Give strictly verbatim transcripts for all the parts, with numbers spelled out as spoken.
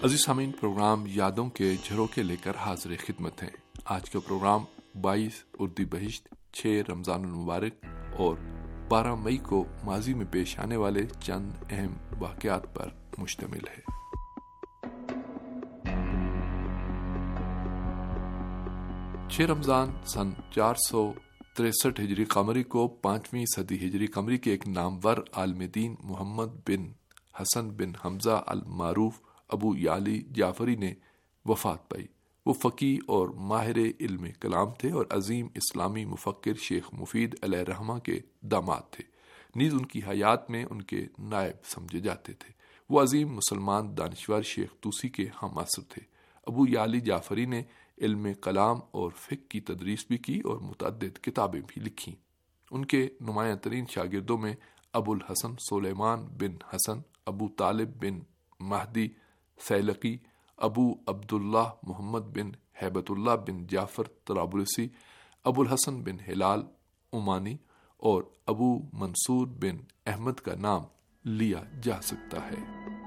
عزیز سامعین، پروگرام یادوں کے جھروکے لے کر حاضر خدمت ہیں۔ آج کا پروگرام بائیس اردی بہشت، چھ رمضان المبارک اور بارہ مئی کو ماضی میں پیش آنے والے چند اہم واقعات پر مشتمل ہے۔ چھ رمضان سن چار سو تریسٹھ ہجری قمری کو پانچویں صدی ہجری قمری کے ایک نامور عالم دین محمد بن حسن بن حمزہ المعروف ابو یعلی جعفری نے وفات پائی۔ وہ فقیہ اور ماہر علم کلام تھے اور عظیم اسلامی مفکر شیخ مفید علیہ الرحمہ کے داماد تھے، نیز ان کی حیات میں ان کے نائب سمجھے جاتے تھے۔ وہ عظیم مسلمان دانشور شیخ طوسی کے ہم عصر تھے۔ ابو یعلی جعفری نے علم کلام اور فقہ کی تدریس بھی کی اور متعدد کتابیں بھی لکھیں۔ ان کے نمایاں ترین شاگردوں میں ابو الحسن سلیمان بن حسن، ابو طالب بن مہدی سیلقی، ابو عبداللہ محمد بن ہیبت اللہ بن جعفر طرابلسی، ابو الحسن بن ہلال عمانی اور ابو منصور بن احمد کا نام لیا جا سکتا ہے۔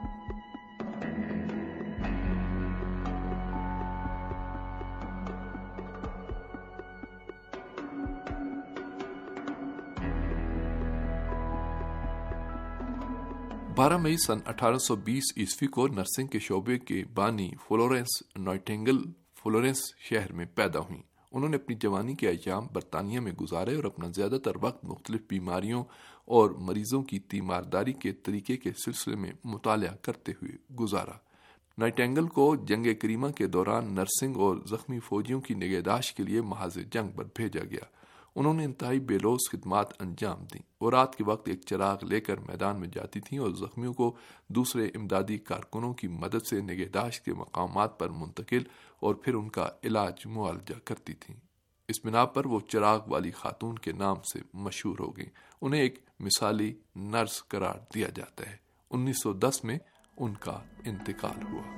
بارہ مئی سن اٹھارہ سو بیس عیسوی کو نرسنگ کے شعبے کے بانی فلورنس نائٹنگل فلورنس شہر میں پیدا ہوئیں۔ انہوں نے اپنی جوانی کے ایام برطانیہ میں گزارے اور اپنا زیادہ تر وقت مختلف بیماریوں اور مریضوں کی تیمارداری کے طریقے کے سلسلے میں مطالعہ کرتے ہوئے گزارا۔ نائٹنگل کو جنگ کریمہ کے دوران نرسنگ اور زخمی فوجیوں کی نگہداشت کے لیے محاذ جنگ پر بھیجا گیا۔ انہوں نے انتہائی بے لوث خدمات انجام دیں۔ وہ رات کے وقت ایک چراغ لے کر میدان میں جاتی تھیں اور زخمیوں کو دوسرے امدادی کارکنوں کی مدد سے نگہداشت کے مقامات پر منتقل اور پھر ان کا علاج معالجہ کرتی تھیں۔ اس بنا پر وہ چراغ والی خاتون کے نام سے مشہور ہو گئیں۔ انہیں ایک مثالی نرس قرار دیا جاتا ہے۔ انیس سو دس میں ان کا انتقال ہوا۔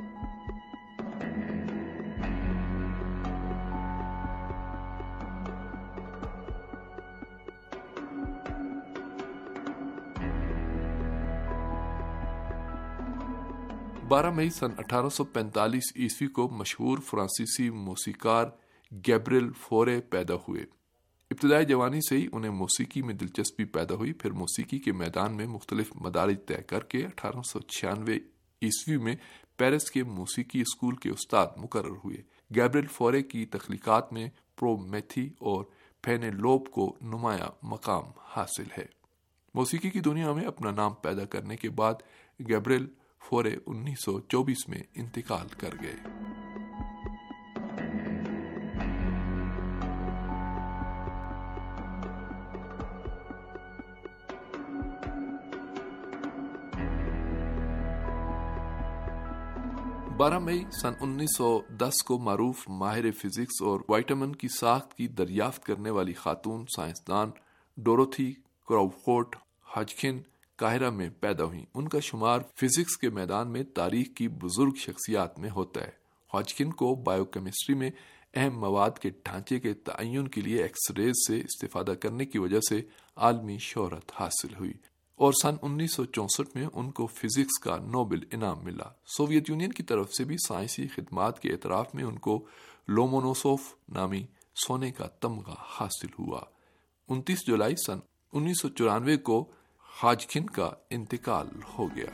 بارہ مئی سن اٹھارہ سو پینتالیس عیسوی کو مشہور فرانسیسی موسیقار گیبریل فورے پیدا ہوئے۔ ابتدائی جوانی سے ہی انہیں موسیقی میں دلچسپی پیدا ہوئی، پھر موسیقی کے میدان میں مختلف مدارج طے کر کے اٹھارہ سو چھیانوے عیسوی میں پیرس کے موسیقی اسکول کے استاد مقرر ہوئے۔ گیبریل فورے کی تخلیقات میں پرومیتھی اور پینیلوپ کو نمایاں مقام حاصل ہے۔ موسیقی کی دنیا میں اپنا نام پیدا کرنے کے بعد گیبریل فورے انیس سو چوبیس میں انتقال کر گئے۔ بارہ مئی سن انیس سو دس کو معروف ماہر فزکس اور وائٹامن کی ساخت کی دریافت کرنے والی خاتون سائنسدان ڈوروتھی کراؤفورڈ ہاجکن قاہرہ میں پیدا ہوئیں۔ ان کا شمار فزکس کے میدان میں تاریخ کی بزرگ شخصیات میں ہوتا ہے۔ ہاجکن کو بائیو کیمسٹری میں اہم مواد کے ڈھانچے کے تعین کے لیے ایکس ریز سے استفادہ کرنے کی وجہ سے عالمی شہرت حاصل ہوئی اور سن انیس سو چونسٹھ میں ان کو فزکس کا نوبل انعام ملا۔ سوویت یونین کی طرف سے بھی سائنسی خدمات کے اعتراف میں ان کو لومونوسوف نامی سونے کا تمغہ حاصل ہوا۔ انتیس جولائی سن انیس سو چورانوے کو ہاجکن کا انتقال ہو گیا۔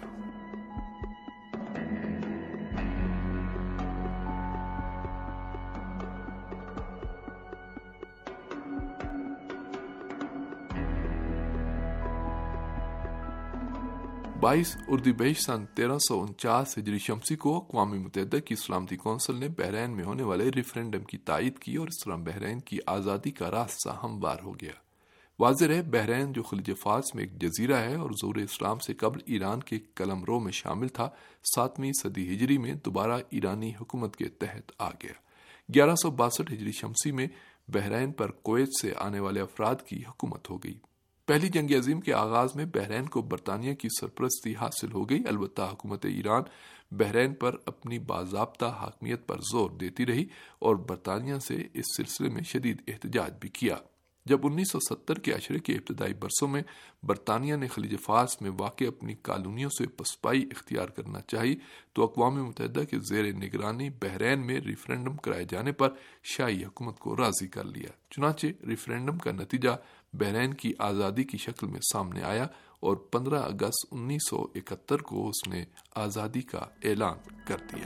بائیس اردی بہشت سن تیرہ سو انچاس ہجری شمسی کو اقوام متحدہ کی سلامتی کونسل نے بحرین میں ہونے والے ریفرینڈم کی تائید کی اور اس طرح بحرین کی آزادی کا راستہ ہموار ہو گیا۔ واضح ہے بحرین جو خلیج فارس میں ایک جزیرہ ہے اور ظہور اسلام سے قبل ایران کے قلمرو میں شامل تھا، ساتویں صدی ہجری میں دوبارہ ایرانی حکومت کے تحت آ گیا۔ گیارہ سو باسٹھ ہجری شمسی میں بحرین پر کویت سے آنے والے افراد کی حکومت ہو گئی۔ پہلی جنگ عظیم کے آغاز میں بحرین کو برطانیہ کی سرپرستی حاصل ہو گئی، البتہ حکومت ایران بحرین پر اپنی باضابطہ حاکمیت پر زور دیتی رہی اور برطانیہ سے اس سلسلے میں شدید احتجاج بھی کیا۔ جب انیس سو ستر کے عشرے کے ابتدائی برسوں میں برطانیہ نے خلیج فارس میں واقع اپنی کالونیوں سے پسپائی اختیار کرنا چاہی تو اقوام متحدہ کے زیر نگرانی بحرین میں ریفرینڈم کرائے جانے پر شاہی حکومت کو راضی کر لیا۔ چنانچہ ریفرینڈم کا نتیجہ بحرین کی آزادی کی شکل میں سامنے آیا اور پندرہ اگست انیس سو اکہتر کو اس نے آزادی کا اعلان کر دیا۔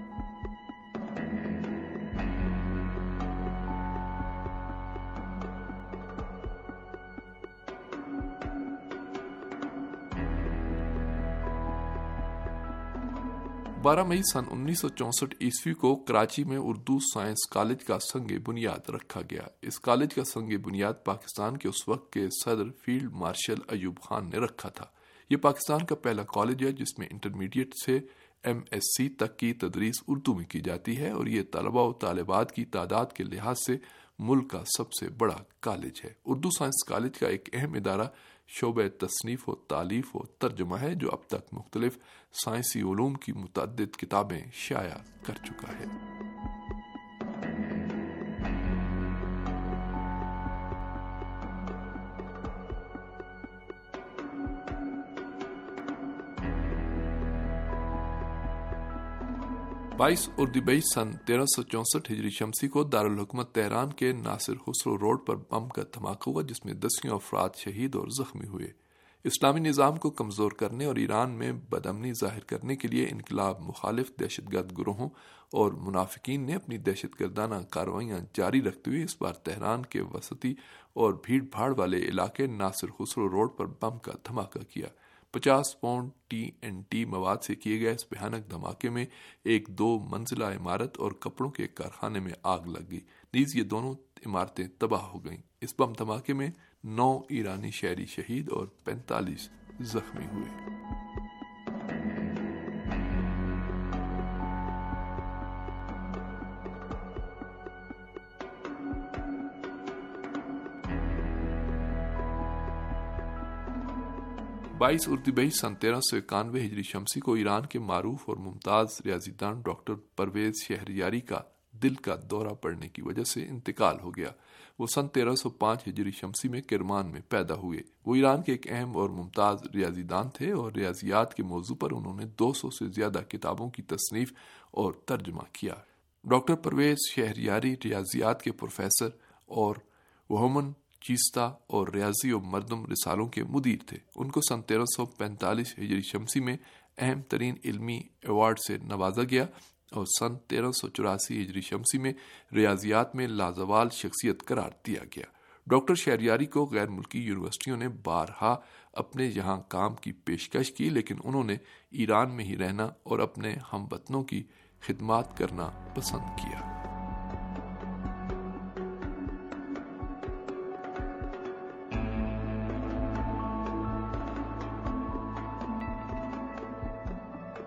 بارہ مئی سن انیس سو چونسٹھ عیسوی کو کراچی میں اردو سائنس کالج کا سنگ بنیاد رکھا گیا۔ اس کالج کا سنگ بنیاد پاکستان کے اس وقت کے صدر فیلڈ مارشل ایوب خان نے رکھا تھا۔ یہ پاکستان کا پہلا کالج ہے جس میں انٹرمیڈیٹ سے ایم ایس سی تک کی تدریس اردو میں کی جاتی ہے، اور یہ طلباء و طالبات کی تعداد کے لحاظ سے ملک کا سب سے بڑا کالج ہے۔ اردو سائنس کالج کا ایک اہم ادارہ شعبہ تصنیف و تالیف و ترجمہ ہے، جو اب تک مختلف سائنسی علوم کی متعدد کتابیں شائع کر چکا ہے۔ بائیس اردیبئی سن تیرہ سو چونسٹھ ہجری شمسی کو دارالحکومت تہران کے ناصر خسرو روڈ پر بم کا دھماکہ ہوا، جس میں دسیوں افراد شہید اور زخمی ہوئے۔ اسلامی نظام کو کمزور کرنے اور ایران میں بدامنی ظاہر کرنے کے لیے انقلاب مخالف دہشت گرد گروہوں اور منافقین نے اپنی دہشت گردانہ کارروائیاں جاری رکھتے ہوئے اس بار تہران کے وسطی اور بھیڑ بھاڑ والے علاقے ناصر خسرو روڈ پر بم کا دھماکہ کیا۔ پچاس پاؤنڈ ٹی این ٹی مواد سے کیے گئے اس بھیانک دھماکے میں ایک دو منزلہ عمارت اور کپڑوں کے کارخانے میں آگ لگ گئی، نیز یہ دونوں عمارتیں تباہ ہو گئیں۔ اس بم دھماکے میں نو ایرانی شہری شہید اور پینتالیس زخمی ہوئے۔ بائیس اردیبئی سن تیرہ سو اکانوے ہجری شمسی کو ایران کے معروف اور ممتاز ریاضی دان ڈاکٹر پرویز شہریاری کا دل کا دورہ پڑنے کی وجہ سے انتقال ہو گیا۔ وہ سن تیرہ سو پانچ ہجری شمسی میں کرمان میں پیدا ہوئے۔ وہ ایران کے ایک اہم اور ممتاز ریاضی دان تھے اور ریاضیات کے موضوع پر انہوں نے دو سو سے زیادہ کتابوں کی تصنیف اور ترجمہ کیا۔ ڈاکٹر پرویز شہریاری ریاضیات کے پروفیسر اور وہمن چیستہ اور ریاضی و مردم رسالوں کے مدیر تھے۔ ان کو سن تیرہ سو پینتالیس ہجری شمسی میں اہم ترین علمی ایوارڈ سے نوازا گیا اور سن تیرہ سو چوراسی ہجری شمسی میں ریاضیات میں لازوال شخصیت قرار دیا گیا۔ ڈاکٹر شہریاری کو غیر ملکی یونیورسٹیوں نے بارہا اپنے یہاں کام کی پیشکش کی، لیکن انہوں نے ایران میں ہی رہنا اور اپنے ہم وطنوں کی خدمات کرنا پسند کیا۔